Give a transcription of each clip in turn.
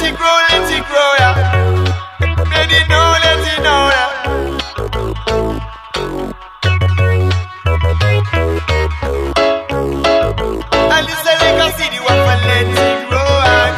let it grow, yeah. Let it know, yeah. And this a legacy, the one for let it grow,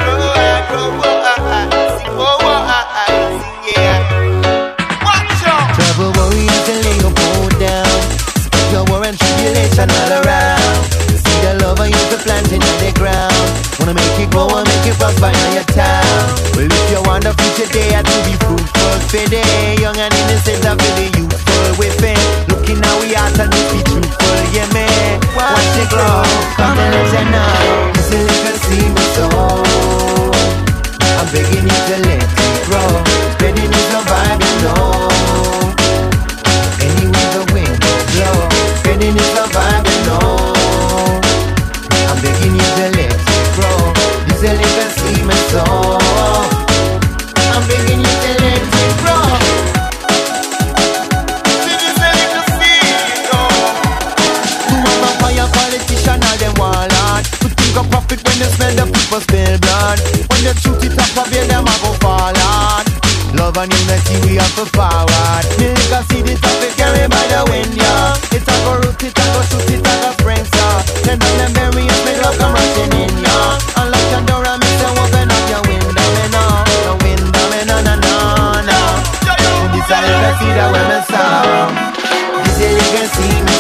sing, sing, yeah. Watch out. Trouble, worry until lay your boat down. Spit your war and tribulation all around. See the love I used to plant in the ground. Wanna make it grow and make it prosper in your town. Well, if you want a future day to be fruitful today, young and innocent of the youthful with it. Looking how we are to be truthful, yeah man. Watch it grow, come and let you know. This is like a seed soul. I'm begging you to let it grow. Spreading is a vibe, you know. Anywhere the wind blow, spreading is a vibe, you know. I'm begging you to let it grow. This is like a seed soul. I'm begging you to let it grow. This is a little seed, Who am a fire politician or them warlord? Who think of profit when they smell the people spill blood? When they shoot it up, obey them a go fall hard. Love and unity we have to forward. The legacy the topic carry by the wind, yeah. It's a go root, it a go shoot, it a go spring, star. Then them bury us, make love come rushing in, yeah. Unlock your door and make them open up your window, me know. The window, me no, no, no, no. This a legacy that we me sound. This a legacy, me